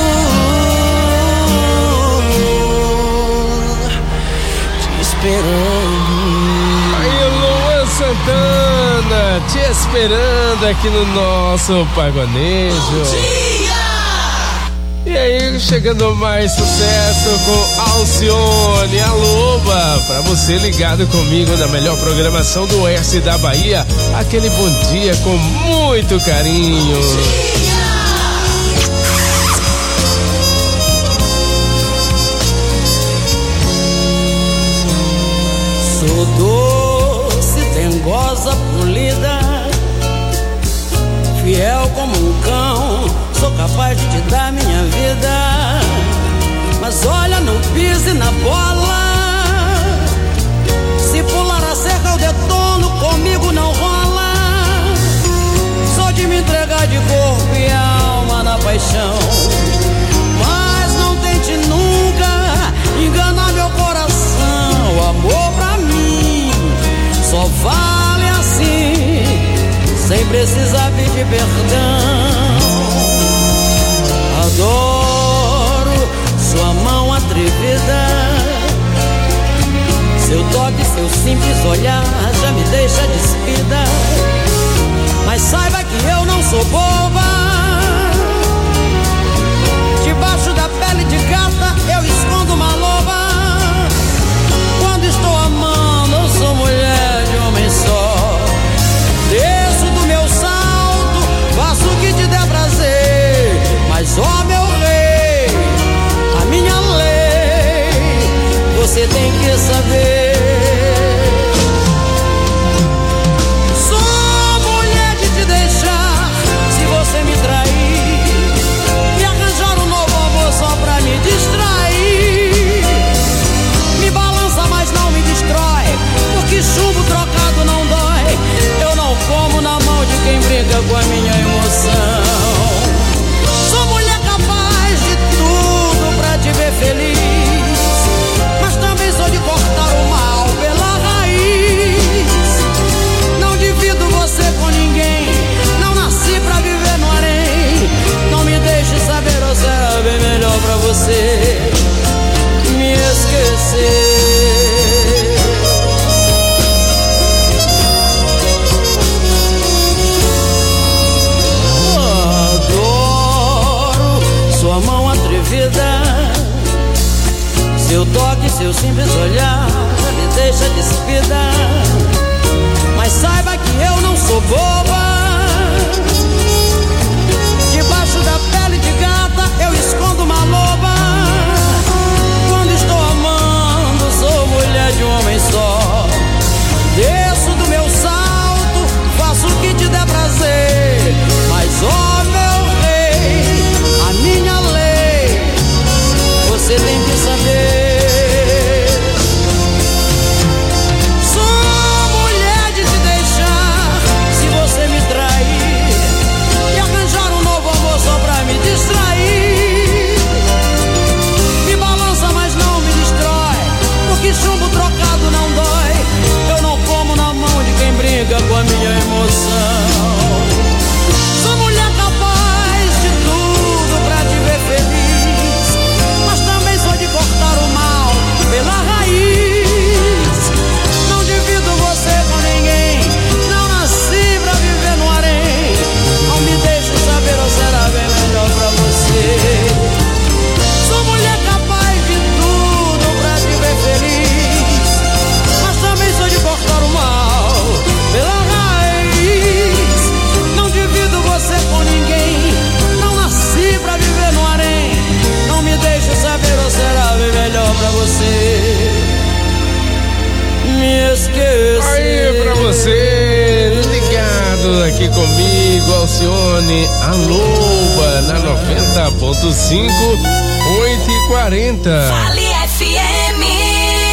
Aí o Luan Santana te esperando aqui no nosso Pagonejo. E aí, chegando mais sucesso com Alcione, a Loba, pra você ligado comigo na melhor programação do oeste da Bahia, aquele bom dia com muito carinho. Sou doce, dengosa, polida, fiel como um cão, sou capaz de te dar minha vida. Mas olha, não pise na bola, se pular a cerca eu detono, comigo não rola. Sou de me entregar de corpo e alma na paixão, mas não tente nunca enganar meu coração. seu simples olhar já me deixa despida. Mas saiba que eu não sou boba. Debaixo da pele de gata eu escondo uma loba. Quando estou amando eu sou mulher de homem só. Desço do meu salto, faço o que te der prazer. Mas ó meu rei, a minha lei, você tem que saber. Sou mulher de te deixar se você me trair e arranjar um novo amor só pra me distrair. Me balança, mas não me destrói, porque chumbo trocado não dói. Eu não como na mão de quem brinca com a minha emoção. Sou mulher capaz de tudo pra te ver feliz, mas também sou de cortar o mal pela raiz. Não divido você com ninguém, não nasci pra viver no harém. Não me deixe saber, ou será bem melhor pra você me esquecer. Sua mão atrevida, seu toque, seu simples olhar já me deixa despida. Mas saiba que eu não sou boba. Debaixo da pele de gata eu escondo uma loba. Quando estou amando sou mulher de um homem só. Desço do meu salto, faço o que te der prazer. Mas ó meu rei, a minha lei, você tem que saber. Sou mulher de te deixar se você me trair e arranjar um novo amor só pra me distrair. Me balança, mas não me destrói, porque chumbo trocado não dói. Eu não como na mão de quem briga com a minha emoção. Sou mulher capaz de tudo pra te ver feliz, mas também sou de cortar o mal pela raiz. Não divido você com ninguém, não nasci pra viver no harém. Não me deixe saber, ou será bem melhor pra você. Sou mulher capaz de tudo pra te ver feliz, mas também sou de cortar o mal pela raiz. Não divido você com ninguém, não nasci pra viver no harém. Não me deixe saber, ou será bem melhor pra você me esquecer. Aí pra você, ligado aqui comigo, Alcione, a Loba, na noventa ponto cinco, oito e quarenta. Vale F M.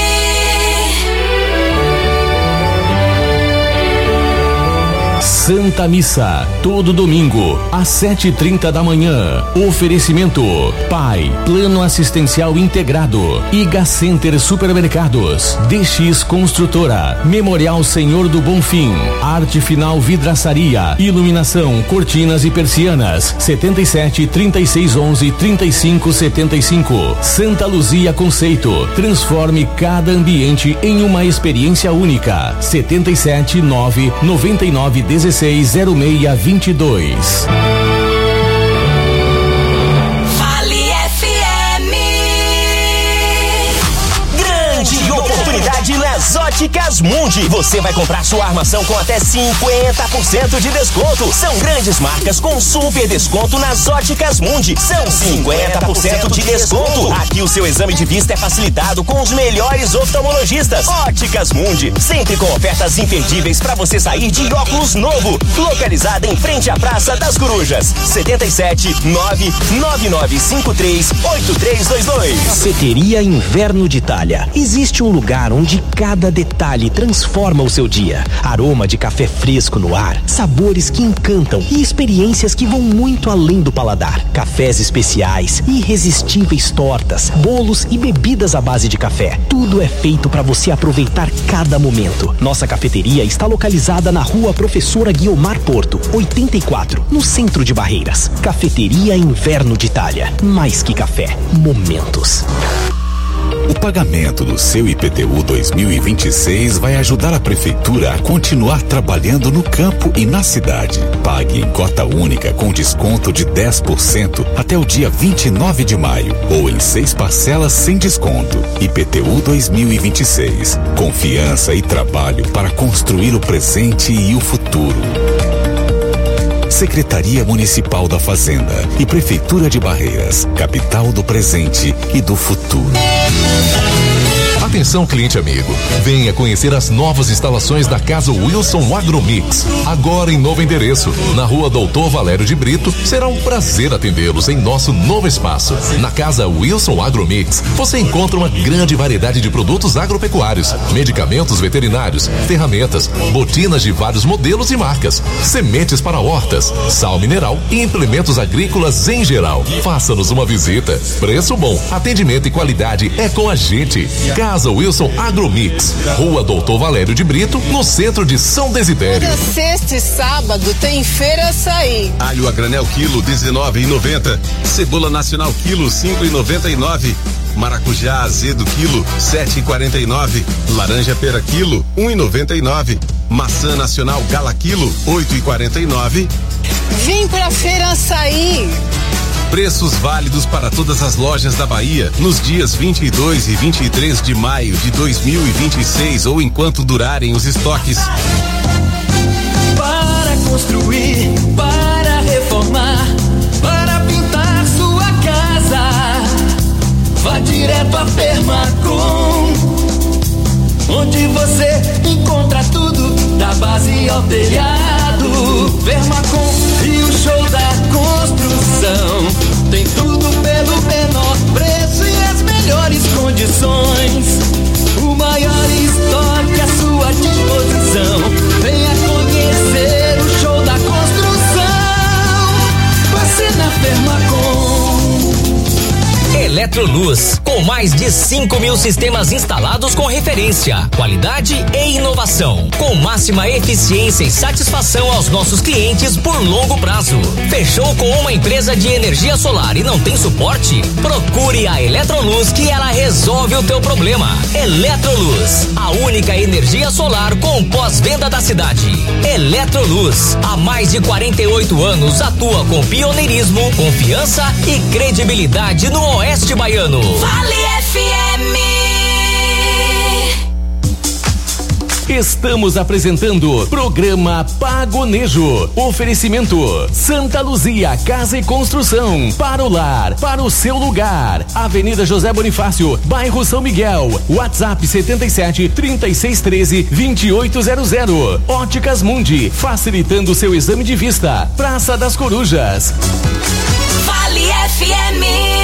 Santa Missa, todo domingo, às sete e trinta da manhã. Oferecimento: Pai, Plano Assistencial Integrado, Iga Center Supermercados, D X Construtora, Memorial Senhor do Bonfim, Arte Final Vidraçaria, Iluminação, Cortinas e Persianas, setenta e sete, trinta e seis, onze, trinta e cinco, setenta e cinco. Santa Luzia Conceito, transforme cada ambiente em uma experiência única. setenta e sete, nove, noventa e nove, dezesseis, zero seis, vinte e dois. Vale F M. Grande oportunidade nas Óticas Mundi. Você vai comprar sua armação com até cinquenta por cento de desconto. São grandes marcas com super desconto nas Óticas Mundi. São cinquenta por cento de desconto. Aqui o seu exame de vista é facilitado com os melhores oftalmologistas. Óticas Mundi, sempre com ofertas imperdíveis para você sair de óculos novo. Localizada em frente à Praça das Corujas. setenta e sete, nove, nove nove cinco três, oito três dois dois. Cafeteria Inverno de Itália. Existe um lugar onde cada detalhe transforma o seu dia. Aroma de café fresco no ar, sabores que encantam e experiências que vão muito além do paladar. Cafés especiais, irresistíveis tortas, bolos e bebidas à base de café. Tudo é feito para você aproveitar cada momento. Nossa cafeteria está localizada na Rua Professora Guiomar Porto, oitenta e quatro, no centro de Barreiras. Cafeteria Inverno de Itália. Mais que café, momentos. O pagamento do seu I P T U dois mil e vinte e seis vai ajudar a Prefeitura a continuar trabalhando no campo e na cidade. Pague em cota única com desconto de dez por cento até o dia vinte e nove de maio ou em seis parcelas sem desconto. I P T U dois mil e vinte e seis. Confiança e trabalho para construir o presente e o futuro. Secretaria Municipal da Fazenda e Prefeitura de Barreiras, capital do presente e do futuro. Atenção, cliente amigo. Venha conhecer as novas instalações da Casa Wilson Agromix. Agora em novo endereço, na rua Doutor Valério de Brito. Será um prazer atendê-los em nosso novo espaço. Na Casa Wilson Agromix, você encontra uma grande variedade de produtos agropecuários, medicamentos veterinários, ferramentas, botinas de vários modelos e marcas, sementes para hortas, sal mineral e implementos agrícolas em geral. Faça-nos uma visita. Preço bom, atendimento e qualidade é com a gente. Casa Wilson Agromix, Rua Doutor Valério de Brito, no centro de São Desidério. Toda sexta e sábado tem Feira Açaí. Alho a granel quilo dezenove e noventa. Cebola nacional quilo cinco e noventa e nove. Maracujá azedo quilo sete e quarenta e nove. Laranja pera quilo um e noventa e nove. Maçã nacional gala quilo oito e quarenta e nove. Vem pra Feira Açaí. Preços válidos para todas as lojas da Bahia nos dias vinte e dois e vinte e três de maio de dois mil e vinte e seis ou enquanto durarem os estoques. Para construir, para reformar, para pintar sua casa, vá direto a Permacom, onde você encontra tudo da base ao telhado. Permacom e o show da construção tem tudo pelo menor preço e as melhores condições. O maior estoque à sua disposição. Venha conhecer o show da construção. Você na Permacom. Eletroluz, com mais de cinco mil sistemas instalados com referência, qualidade e inovação, com máxima eficiência e satisfação aos nossos clientes por longo prazo. Fechou com uma empresa de energia solar e não tem suporte? Procure a Eletroluz que ela resolve o teu problema. Eletroluz, a única energia solar com pós-venda da cidade. Eletroluz, há mais de quarenta e oito anos atua com pioneirismo, confiança e credibilidade no Oeste Baiano. Vale F M. Estamos apresentando programa Pagonejo. Oferecimento Santa Luzia Casa e Construção. Para o lar, para o seu lugar. Avenida José Bonifácio, bairro São Miguel. WhatsApp setenta e sete, trinta e seis, treze, vinte e oito zero zero. Óticas Mundi, facilitando seu exame de vista. Praça das Corujas. Vale F M.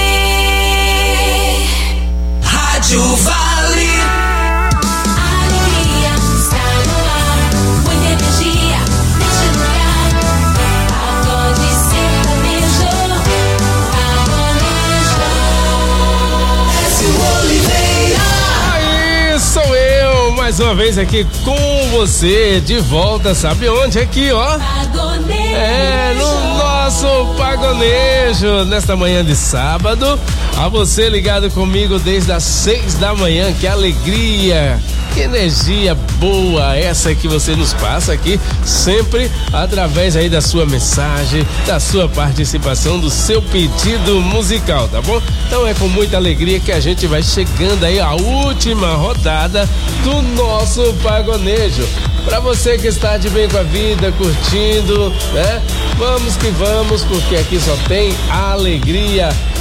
Rádio Vale. Alegria está no ar. Muita energia neste lugar. Pagode sertanejo. Pagonejo. Décio Oliveira. Aí sou eu, mais uma vez aqui com você, de volta, sabe onde? Aqui, ó. Pagonejo. É, no nosso Pagonejo, nesta manhã de sábado. A você ligado comigo desde as seis da manhã, que alegria, que energia boa essa que você nos passa aqui, sempre através aí da sua mensagem, da sua participação, do seu pedido musical, tá bom? Então é com muita alegria que a gente vai chegando aí à última rodada do nosso Pagonejo. Pra você que está de bem com a vida, curtindo, né? Vamos que vamos, porque aqui só tem alegria